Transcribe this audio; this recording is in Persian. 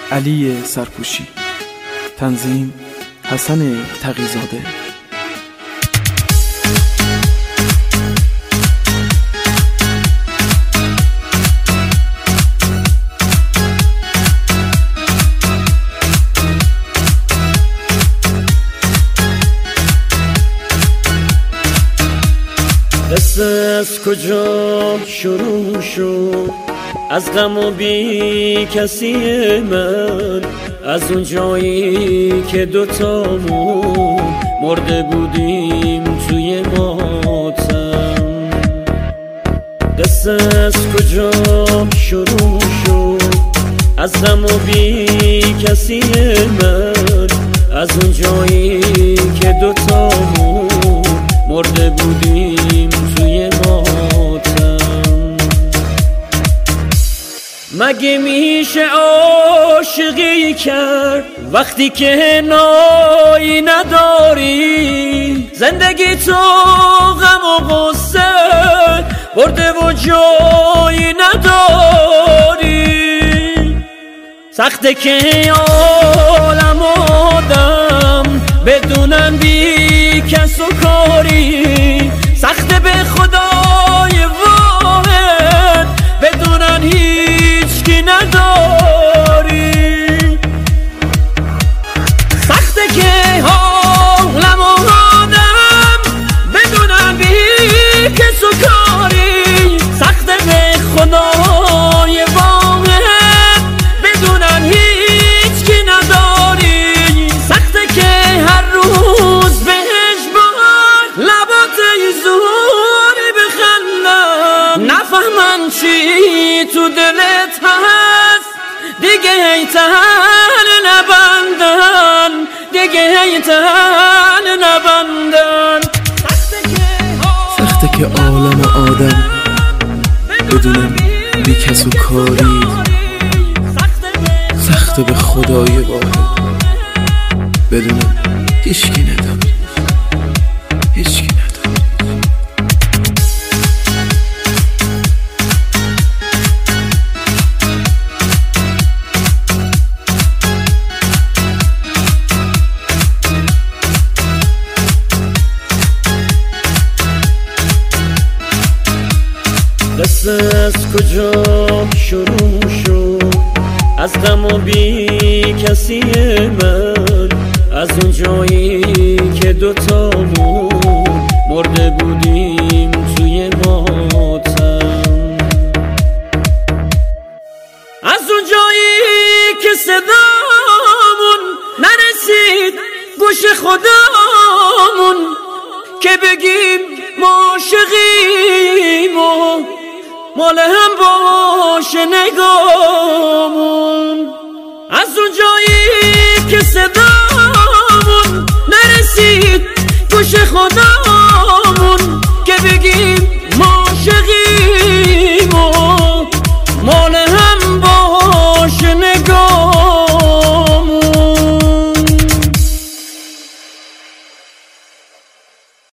علی سرپوشی. تنظیم حسن تقی‌زاده. قصه از کجا شروع شد؟ از غم و بی کسی من، از اون جایی که دوتامون مرده بودیم توی ماتم. قصه از کجا شروع شد؟ از غم و بی کسی من، از اون جایی که دوتامون مرده بودیم توی ماتم. مگه میشه عاشقی کرد وقتی که نایی نداری؟ زندگی تو غم و غصه برده و جایی نداری. سخته که عالم آدم بدونن بی کس و کاری، سخته به خدای واحد بدونن هیچ کی نداری. سخته که عالم آدم بدونن بی کس و کاری، سخته به خدای واحد بدونن هیچ کی نداری. سخته که هر روز بهش باید لبات زوری بخندم، نفهمن چی تو دلت هست، دیگه ای تن نبندن، دیگه ای تن نبندن. سخته که عالم آدم بدونم بی کس و کاری، سخته به خدای واحد بدونم هیچکی نداره، هیچکی نداره. قصه از کجا شروع شد؟ از غم و بی کسی من، از اون جایی که دوتامون مرده بودیم توی ماتم. از اون جایی که صدامون نرسید گوش خدامون، که بگیم ما عاشقیم و مال هم باشه نگامون. از اون جایی که صدا